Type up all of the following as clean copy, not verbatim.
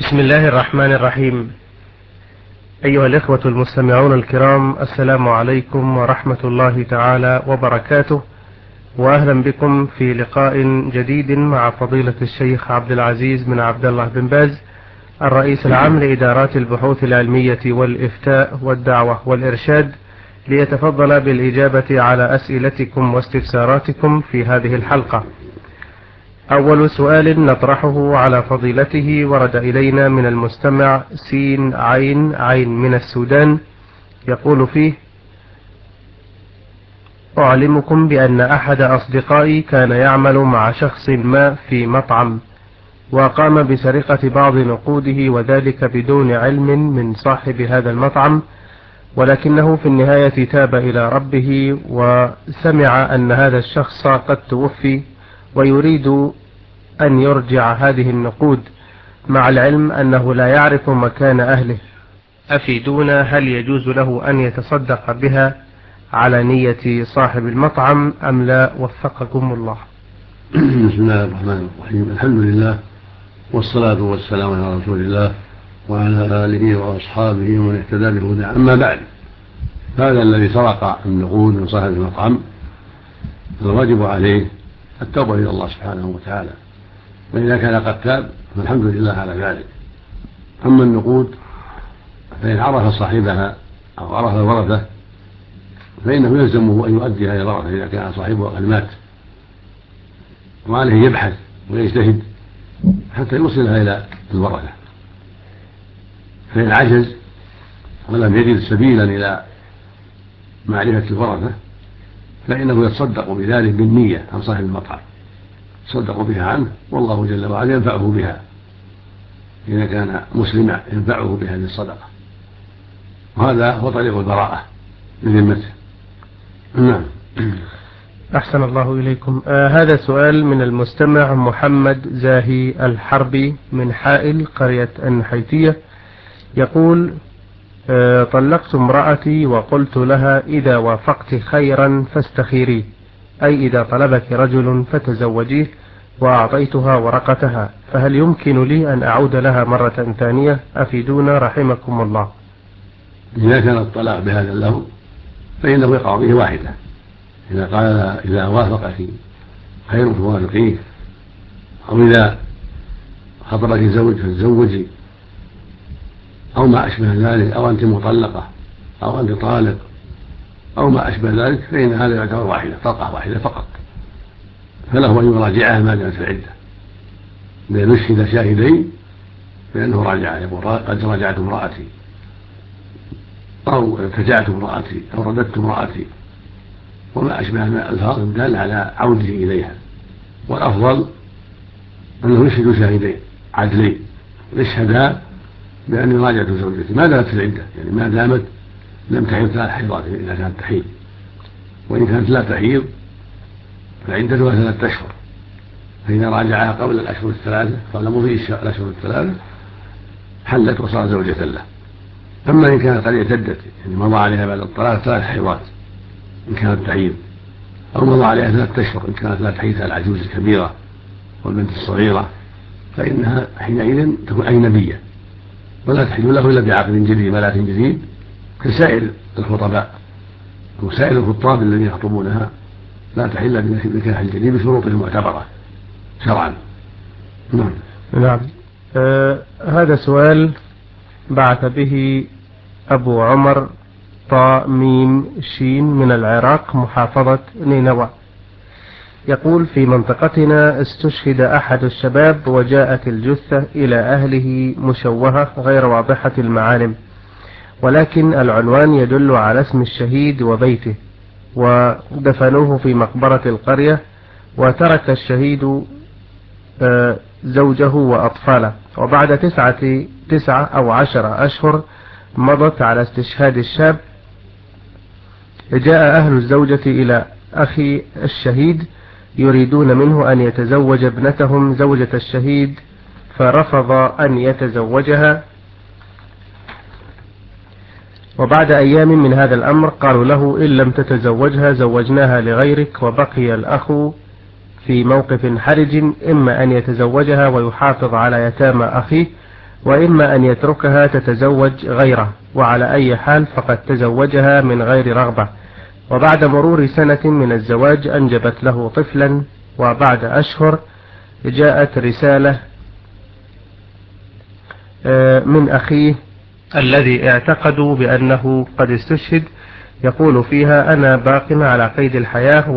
بسم الله الرحمن الرحيم. أيها الإخوة المستمعون الكرام، السلام عليكم ورحمة الله تعالى وبركاته، وأهلا بكم في لقاء جديد مع فضيلة الشيخ عبد العزيز بن عبد الله بن باز، الرئيس العام لإدارات البحوث العلمية والإفتاء والدعوة والإرشاد، ليتفضل بالإجابة على أسئلتكم واستفساراتكم في هذه الحلقة. أول سؤال نطرحه على فضيلته ورد إلينا من المستمع سين عين عين من السودان، يقول فيه: أعلمكم بأن أحد أصدقائي كان يعمل مع شخص ما في مطعم، وقام بسرقة بعض نقوده، وذلك بدون علم من صاحب هذا المطعم، ولكنه في النهاية تاب إلى ربه وسمع أن هذا الشخص قد توفي ويريد أن يرجع هذه النقود، مع العلم أنه لا يعرف مكان أهله. أفيدونا، هل يجوز له أن يتصدق بها على نية صاحب المطعم أم لا؟ وفقكم الله. بسم الله الرحمن الرحيم. الحمد لله والصلاة والسلام على رسول الله وعلى آله وأصحابه ومن اهتدى بهداه. أما بعد، هذا الذي سرق النقود من صاحب المطعم الواجب عليه التوبة إلى الله سبحانه وتعالى، وإذا كان قد تاب فالحمد لله على ذلك. أما النقود فإن عرف صاحبها أو عرف الورثة فإنه يلزمه أن يؤديها إلى الورثة إذا كان صاحبها قد مات، وعليه يبحث ويجتهد حتى يوصلها إلى الورثة. فإن عجز ولم يجد سبيلا إلى معرفة الورثة فإنه يتصدق بذلك بالنية عن صاحب المطعم، يتصدق بها عنه، والله جل وعلا ينفعه بها إذا كان مسلما، ينفعه بهذه الصدقة، وهذا هو طريق البراءة من ذمته. نعم. أحسن الله إليكم. هذا سؤال من المستمع محمد زاهي الحربي من حائل قرية النحيتية، يقول: طلقت امرأتي وقلت لها إذا وافقت خيرا فاستخيري، أي إذا طلبك رجل فتزوجيه، وأعطيتها ورقتها، فهل يمكن لي أن أعود لها مرة ثانية؟ أفيدونا رحمكم الله. إذا كان الطلاق بهذا اللفظ فإنه يقع به واحدة، إذا قال إذا وافقك خير فوافقيه، أو إذا خطبك زوج فتزوجي، أو ما أشبه ذلك، أو أنت مطلقة أو أنت طالق أو ما أشبه ذلك، فإن هذا يعتبر واحدة، طلقة واحدة فقط، فله أن يراجعها ما دامت في العدة، إذا نشهد شاهدين بأنه راجعها، يقول قد راجعت امرأتي، أو ارتجعت امرأتي، أو رددت امرأتي، وما أشبه من الألفاظ الدال على عوده إليها. والأفضل أنه يشهد شاهدين عدلين يشهدا بأني راجعت زوجتي ما دامت في العدة، يعني ما دامت لم تحيض 3 حيضات إذا كانت تحيض، وإن كانت لا تحيض فعدتها 3 أشهر، فإذا راجعها قبل الأشهر الثلاثة، قبل مضي الأشهر الثلاثة، حلت وصارت زوجة له. أما إن كانت قد اعتدت، يعني مضى عليها بعد الطلاق 3 حيضات إن كانت تحيض، أو مضى عليها 3 أشهر إن كانت لا تحيض العجوز الكبيرة والبنت الصغيرة، فإنها حينئذ تكون أجنبية ولا تحل له إلا بعقد جديد ملاك جديد، كسائر الخطباء وسائر الخطاب الذين يخطبونها لا تحل بنكاح الجديد بشروط المعتبرة شرعا. نعم. هذا سؤال بعث به أبو عمر طا ميم شين من العراق، محافظة نينوى، يقول: في منطقتنا استشهد أحد الشباب، وجاءت الجثة إلى أهله مشوهة غير واضحة المعالم، ولكن العنوان يدل على اسم الشهيد وبيته، ودفنوه في مقبرة القرية، وترك الشهيد زوجه وأطفاله، وبعد 9 أو 10 أشهر مضت على استشهاد الشاب، جاء أهل الزوجة إلى أخي الشهيد يريدون منه أن يتزوج ابنتهم زوجة الشهيد، فرفض أن يتزوجها، وبعد أيام من هذا الأمر قالوا له: إن لم تتزوجها زوجناها لغيرك. وبقي الأخ في موقف حرج، إما أن يتزوجها ويحافظ على يتامى أخيه، وإما أن يتركها تتزوج غيره، وعلى أي حال فقد تزوجها من غير رغبة، وبعد مرور سنة من الزواج أنجبت له طفلا، وبعد أشهر جاءت رسالة من أخيه الذي اعتقدوا بأنه قد استشهد، يقول فيها: أنا باق على قيد الحياة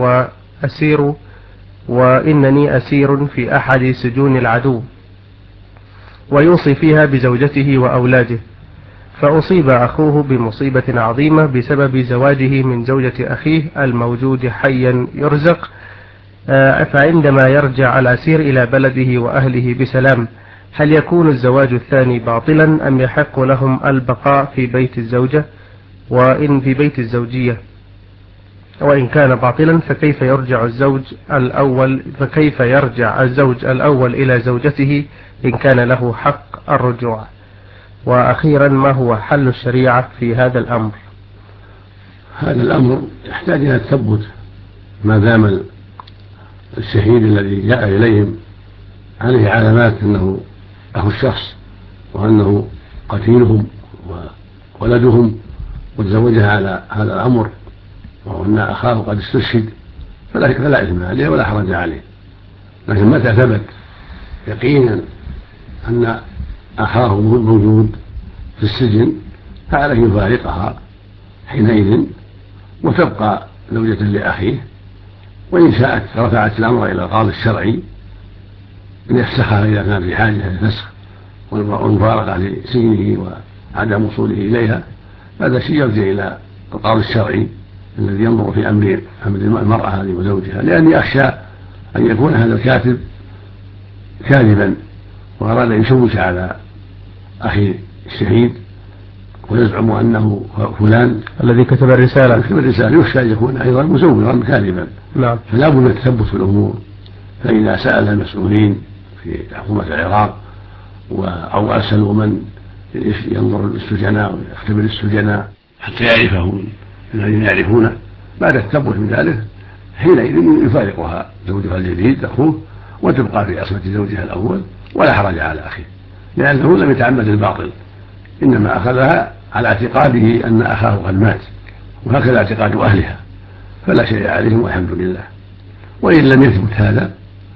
وإنني أسير في أحد سجون العدو، ويوصي فيها بزوجته وأولاده. فأصيب أخوه بمصيبة عظيمة بسبب زواجه من زوجة أخيه الموجود حيا يرزق، فعندما يرجع الأسير إلى بلده وأهله بسلام، هل يكون الزواج الثاني باطلا أم يحق لهم البقاء في بيت الزوجة وإن في بيت الزوجية؟ وإن كان باطلا فكيف يرجع الزوج الأول إلى زوجته إن كان له حق الرجوع؟ وأخيرا، ما هو حل الشريعة في هذا الأمر؟ هذا الأمر يحتاج إلى التثبت، ما دام الشهيد الذي جاء إليهم عليه علامات أنه أخو الشخص وأنه قتيلهم وولدهم وتزوجها على هذا الأمر، وأن أخاه قد استشهد، فلا إثم عليه ولا حرج عليه. لكن متى ثبت يقينا أن أخاه موجود في السجن فعليه يفارقها حينئذ وتبقى زوجة لأخيه، وإن شاءت رفعت الأمر إلى القاضي الشرعي أن يفسخها إذا كان في حاجة للفسخ والمفارقة لسجنه وعدم وصوله إليها. هذا شيء يرجع إلى القاضي الشرعي الذي ينظر في أمر المرأة هذه وزوجها، لأني أخشى أن يكون هذا الكاتب كاذبا وأراد أن يشوش على أخي الشهيد ويزعم أنه فلان الذي كتب الرسالة، يخشى أن يكون أيضا مزورا كاذبا. نعم. فلا بد من التثبت في الأمور. فإذا سأل المسؤولين في حكومة العراق أو أرسلوا من ينظر للسجناء ويختبر السجناء حتى يعرفهم الذين يعرفونه، بعد التثبت من ذلك حينئذ يفارقها زوجها الجديد أخوه وتبقى في عصمة زوجها الأول ولا حرج على أخيه، لأنه لم يتعمد الباطل، إنما أخذها على اعتقاده أن أخاه قد مات، وهكذا اعتقاد أهلها، فلا شيء عليهم والحمد لله. وإن لم يثبت هذا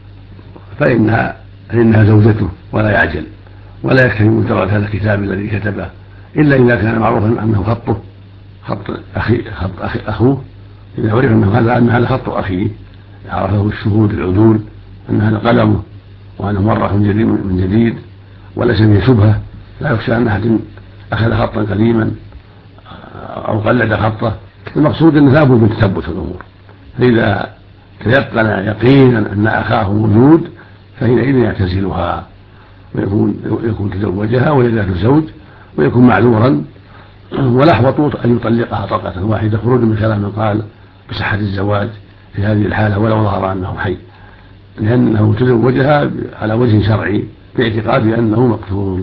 فإنها زوجته ولا يعجل، ولا يكتفي مجرد هذا الكتاب الذي كتبه إلا إذا كان معروفا أنه خط أخوه، إذا عرف أن هذا خط أخيه عرفه الشهود العدول أن هذا قلمه وأنه مرة من جديد وليس فيه شبهة، لا يخشى أن أحد أخذ خطا قديما أو قلد خطه. المقصود أنه لابد من تثبت الأمور، فإذا تيقن يقينا أن أخاه موجود فحينئذ يعتزلها ويكون تزوجها وهي ذات زوج ويكون معذورا، والأحوط أن يطلقها طلقة واحدة خروجا من كلام من قال بصحة الزواج في هذه الحالة ولو ظهر أنه حي، لأنه تزوجها على وجه شرعي باعتقاد أنه مقتول.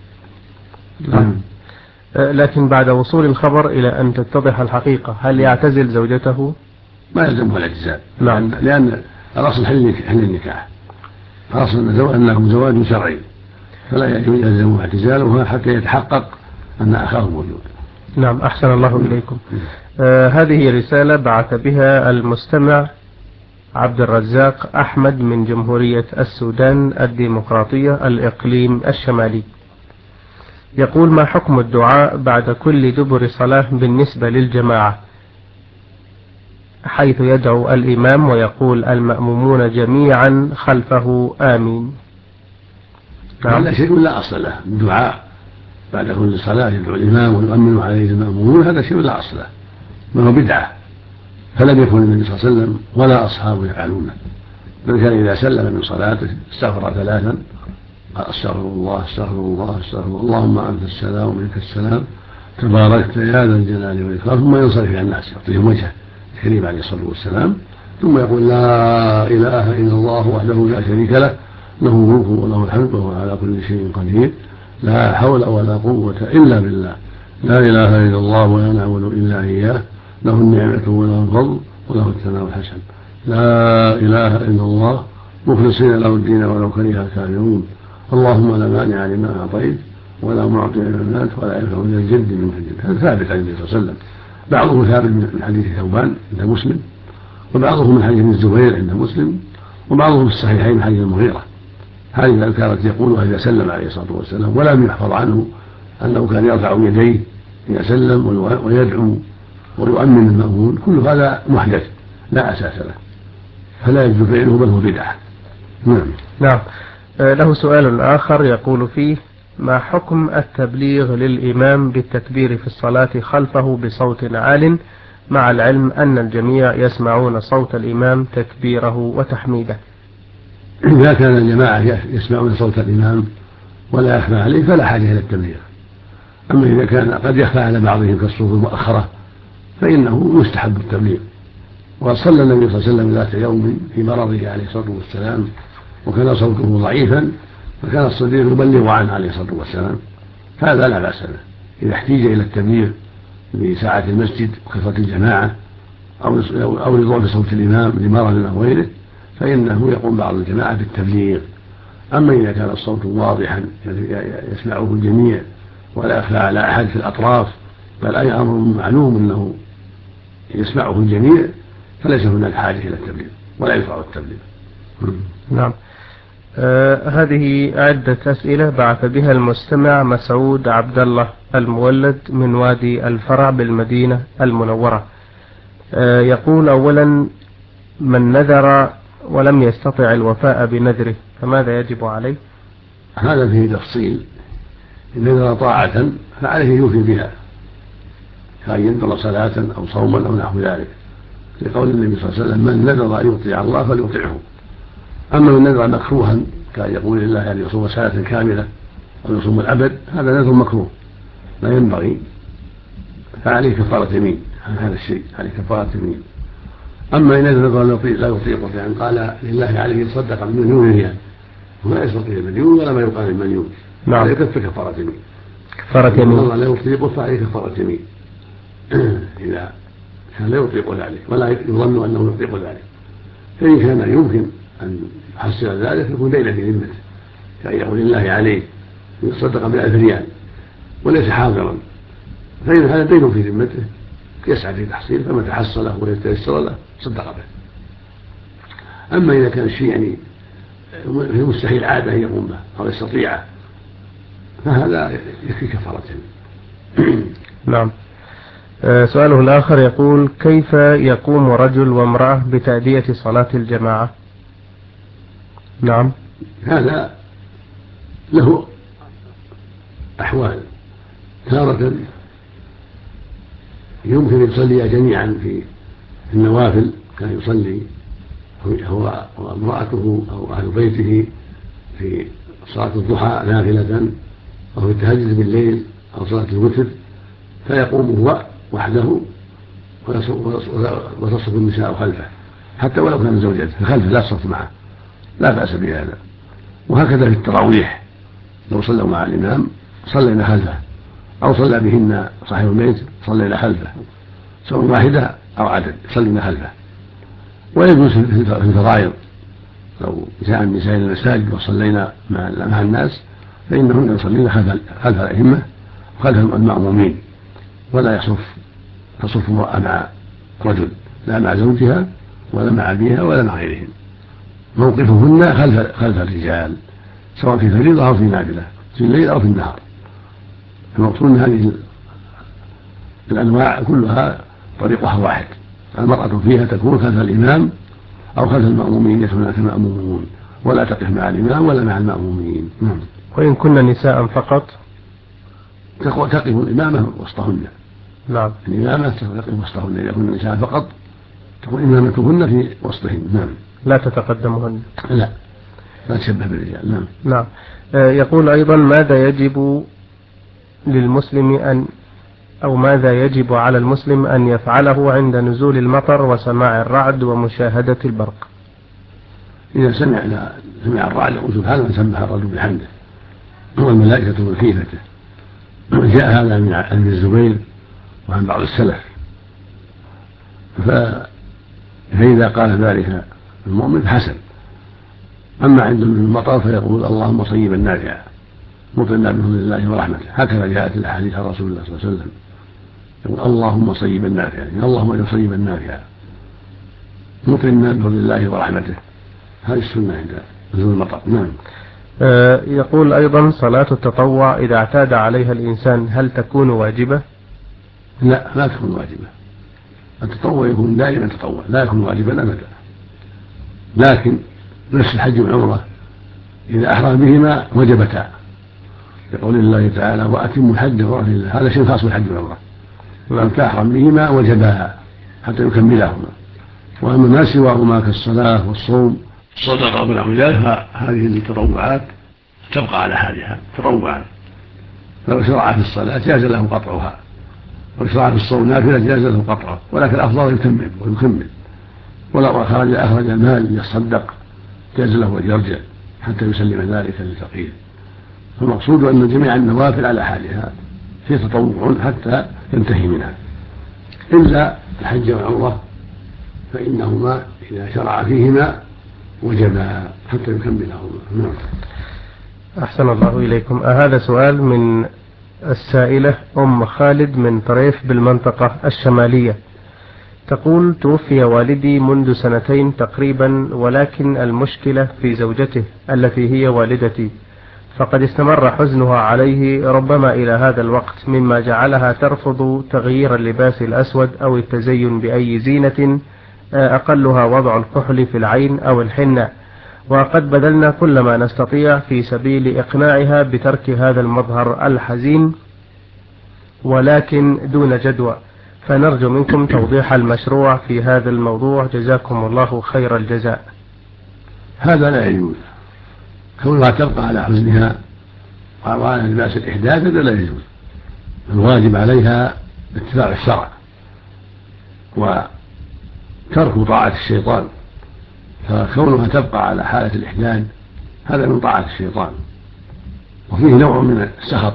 لكن بعد وصول الخبر إلى أن تتضح الحقيقة هل يعتزل زوجته؟ ما يلزمه الاعتزال، نعم. لأن الأصل حل النكاح، الأصل أنه زواج شرعي، فلا يلزمه اعتزاله حتى يتحقق أن أخاه موجود. نعم، أحسن الله إليكم. هذه رسالة بعث بها المستمع عبد الرزاق أحمد من جمهورية السودان الديمقراطية الإقليم الشمالي، يقول: ما حكم الدعاء بعد كل دبر صلاة بالنسبة للجماعة، حيث يدعو الإمام ويقول المأمومون جميعا خلفه آمين؟ هذا شيء لا أصل له، الدعاء بعد كل صلاة يدعو الإمام ويؤمن عليه المأمومون، هذا شيء لا أصل له، ما هو بدعة، فلم يكن النبي صلى الله عليه وسلم ولا أصحابه يفعلونه، بل كان إذا سلم من صلاته استغفر 3 قال استغفر الله استغفر الله استغفر الله اللهم أنت السلام ومنك السلام تباركت يا ذا الجلال والإكرام، ثم ينصرف إلى الناس يعطيهم وجهه الكريم عليه الصلاة والسلام، ثم يقول لا إله إلا الله وحده لا شريك له له الملك وله الحمد وهو على كل شيء قدير لا حول ولا قوة إلا بالله لا إله إلا الله ولا نعبد إلا إياه له النعمة وله الفضل وله الثناء الحسن لا إله إلا الله مخلصين له الدين ولو كره الكافرون اللهم لا مانع لما أعطيت ولا معطي لما منعت ولا ينفع ذا الجد منك الجد. هذا ثابت عن النبي صلى الله عليه وسلم. بعضه ثابت من حديث ثوبان عند مسلم، وبعضه من حديث الزبير عند مسلم، وبعضه في الصحيحين من حديث المغيرة. هذه الأذكار التي يقولها إذا سلم عليه الصلاة والسلام، ولم يحفظ عنه أنه كان يرفع يديه إذا سلم ويدعو ويؤمن المأمون. كل هذا محدث لا أساس له، فلا يجوز فعله بل هو بدعة. نعم. له سؤال آخر يقول فيه: ما حكم التبليغ للإمام بالتكبير في الصلاة خلفه بصوت عال، مع العلم أن الجميع يسمعون صوت الإمام تكبيره وتحميده؟ إذا كان الجماعة يسمعون صوت الإمام ولا يخفى عليه فلا حاجة إلى التبليغ. أما إذا كان قد يخفى على بعضهم كالصفوف المؤخرة فإنه يستحب التبليغ. وصلى النبي صلى الله عليه وسلم ذات يوم في مرضه عليه الصلاة والسلام وكان صوته ضعيفا، فكان الصديق يبلغ عنه عليه الصلاة والسلام، هذا لا بأس به. إذا احتيج إلى التبليغ لساعة المسجد وكثرة الجماعة أو لضعف صوت الإمام لمرض أو غيره فإنه يقوم بعض الجماعة بالتبليغ. أما إذا كان الصوت واضحا يسمعه الجميع ولا يخفى على أحد في الأطراف، بل أي أمر معلوم أنه يسمعه الجميع، فليس هناك حاجة إلى التبليغ ولا يشرع التبليغ. نعم. هذه عدة أسئلة بعث بها المستمع مسعود عبد الله المولد من وادي الفرع بالمدينة المنورة. يقول: أولا، من نذر ولم يستطع الوفاء بنذره فماذا يجب عليه؟ هذا فيه تفصيل. إن نذر طاعة فعليه يوفي بها، كأن ينذر صلاة أو صوما أو نحو ذلك، لقول النبي صلى الله عليه وسلم: من نذر أن يطيع الله فليطيعه. أما من نذر مكروها كأن يقول لله أن يصوم سنة كاملة أو يصوم الأبد، هذا نذر مكروه لا ينبغي، فعليه كفارة يمين عن هذا الشيء، عليه كفارة يمين. أما إن نذر لا يطيقه، يعني قال لله عليه يتصدق بمليون ريال ولا يستطيع المليون ولا ما يقال المليون، نعم، يكفي كفارة يمين. كفارة يمين. الله لا يطيقه فعليه كفارة يمين إذا كان لا يطيق ذلك ولا يظن أنه يطيق ذلك. فإن كان يمكن أن يحصل ذلك يكون دينا في ذمته، كأن يقول لله عليه يتصدق ب1000 ريال وليس حاضرا، فإن هذا دين في ذمته يسعى في تحصيل، فمن تحصل له ويتيسر له صدق به. أما إذا كان الشيء يعني في مستحيل عادة أن يقوم به أو يستطيعه فهذا يكفي كفارة. نعم. سؤاله الآخر يقول: كيف يقوم رجل وامرأة بتأدية صلاة الجماعة؟ نعم. هذا له أحوال. تارة يمكن يصلي جميعا في النوافل، كان يصلي هو وامرأته أو أهل بيته في صلاة الضحى نافلة أو في التهجد بالليل أو صلاة الوتر، فيقوم هو وحده وتصف النساء خلفه، حتى ولو كان زوجته خلفه لا تصف معه، لا بأس بهذا. وهكذا في التراويح لو صلوا مع الإمام صلينا خلفه، أو صلى بهن صاحب البيت صلينا خلفه، سواء واحدة أو عدد صلينا خلفه. ويجوز في الفرائض لو جاء النساء إلى المساجد وصلينا مع الناس فإنهن يصلين خلف الأئمة وخلف المأمومين، ولا تصف امرأة مع رجل، لا مع زوجها ولا مع أبيها ولا مع غيرهم. موقفهن خلف الرجال سواء في فريضة أو في نافلة، في الليل أو في النهار. المقصود أن هذه الأنواع كلها طريقها واحد، المرأة فيها تكون خلف الإمام أو خلف المأمومين يكون المأمومون، ولا تقف مع الإمام ولا مع المأمومين. وإن كن نساء فقط تقف الإمامة وسطهن. نعم. الإمامة تقف وسطهن، إذا كن نساء فقط تكون إمامتهن في وسطهن. نعم. لا تتقدمهن. لا تشبه بالرجال. نعم. نعم. يقول أيضا: ماذا يجب للمسلم ماذا يجب على المسلم أن يفعله عند نزول المطر وسماع الرعد ومشاهدة البرق؟ إذا سمع الرعد يقول سبحانه وسبح الرجل بحمده والملائكة من خيفته. جاء هذا عن الزبير وعن بعض السلف. فإذا قال ذلك المؤمن حسن، أما عند المطر فيقول اللهم صيبا نافعا مطرنا بفضل الله ورحمته، هكذا جاءت الأحاديث عن رسول الله صلى الله عليه وسلم، يقول اللهم صيبا نافعا، اللهم صيبا نافعا مطرنا بفضل الله ورحمته. هذه السنة عند نزول المطر. نعم. يقول أيضا صلاة التطوع إذا اعتاد عليها الإنسان هل تكون واجبة؟ لا، لا تكون واجبة. التطوع يكون دائما تطوع، لا يكون واجبا أبدا. لكن نفس الحج والعمرة إذا أحرم بهما وجبتا، يقول الله تعالى وأتموا الحج والعمرة لله، هذا شيء خاص بالحج والعمرة. من تحرم بهما وجبا حتى يكملهما. وأما ما سواهما كالصلاة والصوم الصدقة ونحو ذلك فهذه التطوعات تبقى على حالها تطوعا، فلو شرع في الصلاة جاز له قطعها، ولو شرع في الصوم نافلة جاز له قطعه، ولكن الأفضل يتمم ويكمل. ولو أخرج المال يصدق جاز له أن يرجع حتى يسلم ذلك للفقير. فالمقصود أن جميع النوافل على حالها في تطوع حتى ينتهي منها، إلا الحج والعمرة فإنهما إذا شرع فيهما وجبا حتى يكملهما. نعم. أحسن الله إليكم. هذا سؤال من السائلة أم خالد من طريف بالمنطقة الشمالية، تقول توفي والدي منذ 2 تقريبا، ولكن المشكلة في زوجته التي هي والدتي، فقد استمر حزنها عليه ربما إلى هذا الوقت، مما جعلها ترفض تغيير اللباس الأسود أو التزين بأي زينة أقلها وضع الكحل في العين أو الحنة، وقد بذلنا كل ما نستطيع في سبيل إقناعها بترك هذا المظهر الحزين ولكن دون جدوى، فنرجو منكم توضيح المشروع في هذا الموضوع، جزاكم الله خير الجزاء. هذا لا يجوز، كونها تبقى على حزنها وعلى لباس الإحداث هذا لا يجوز. الواجب عليها اتباع الشرع وترك طاعة الشيطان، فكونها تبقى على حالة الإحداد هذا من طاعة الشيطان، وفيه نوع من السخط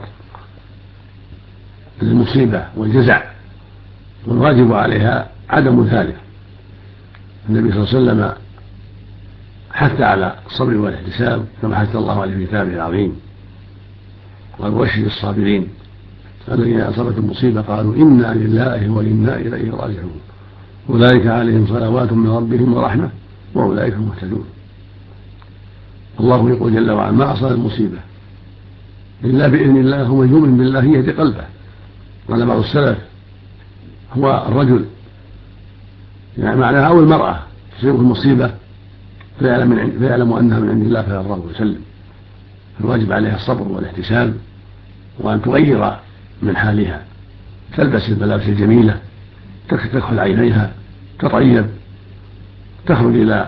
للمصيبة والجزع، والواجب عليها عدم ذلك. النبي صلى الله عليه وسلم حث على الصبر والاحتساب كما حث الله عليه في كتابه العظيم، قال وبشر الصابرين الذين أصابتهم المصيبة قالوا إنا لله وإنا إليه راجعون أولئك عليهم صلوات من ربهم ورحمة وأولئك هم المهتدون. الله يقول جل وعلا ما أصاب المصيبة إلا بإذن الله، ومن يؤمن بالله يهدي قلبه. قال بعض السلف هو الرجل يعني معناها أو المرأة تصيبه المصيبة فيعلم أنها من عند الله فيرضى ويسلم. الواجب عليها الصبر والاحتساب، وأن تغير من حالها، تلبس الملابس الجميلة، تكحل عينيها، تطيب، تخرج إلى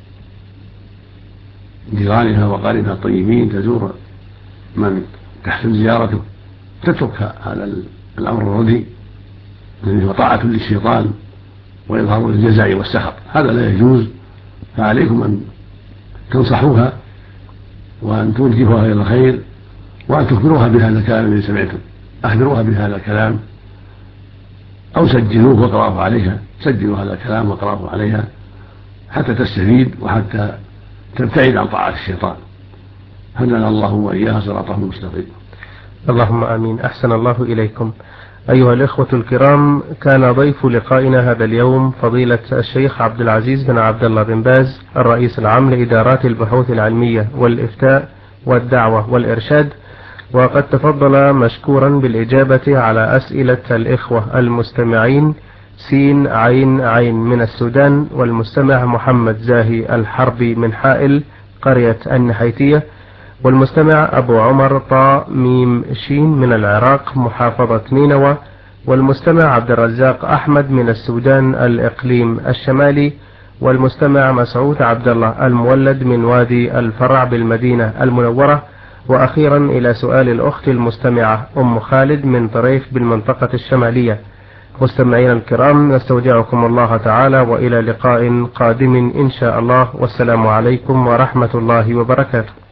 جيرانها وقاربها الطيبين، تزور من تحسن زيارته، تترك هذا الأمر الرديء الذي هو طاعة للشيطان ويظهر الجزع والسخط، هذا لا يجوز. فعليكم أن تنصحوها وأن توجهوها إلى الخير وأن تخبروها بهذا الكلام الذي سمعتم. أخبروها بهذا الكلام أو سجلوه واقرأوه عليها، سجلوا هذا الكلام واقرأوه عليها حتى تستفيد وحتى تبتعد عن طاعة الشيطان. هدنا الله وإياها صراطه المستقيم. اللهم آمين. أحسن الله إليكم. أيها الإخوة الكرام، كان ضيف لقائنا هذا اليوم فضيلة الشيخ عبد العزيز بن عبد الله بن باز، الرئيس العام لإدارات البحوث العلمية والإفتاء والدعوة والإرشاد، وقد تفضل مشكورا بالإجابة على أسئلة الإخوة المستمعين سين عين عين من السودان، والمستمع محمد زاهي الحربي من حائل قرية النحيتية، والمستمع أبو عمر طا ميم شين من العراق محافظة نينوى، والمستمع عبد الرزاق أحمد من السودان الإقليم الشمالي، والمستمع مسعود عبد الله المولد من وادي الفرع بالمدينة المنورة. وأخيرا إلى سؤال الأخت المستمعة أم خالد من طريف بالمنطقة الشمالية. مستمعين الكرام، نستودعكم الله تعالى وإلى لقاء قادم إن شاء الله، والسلام عليكم ورحمة الله وبركاته.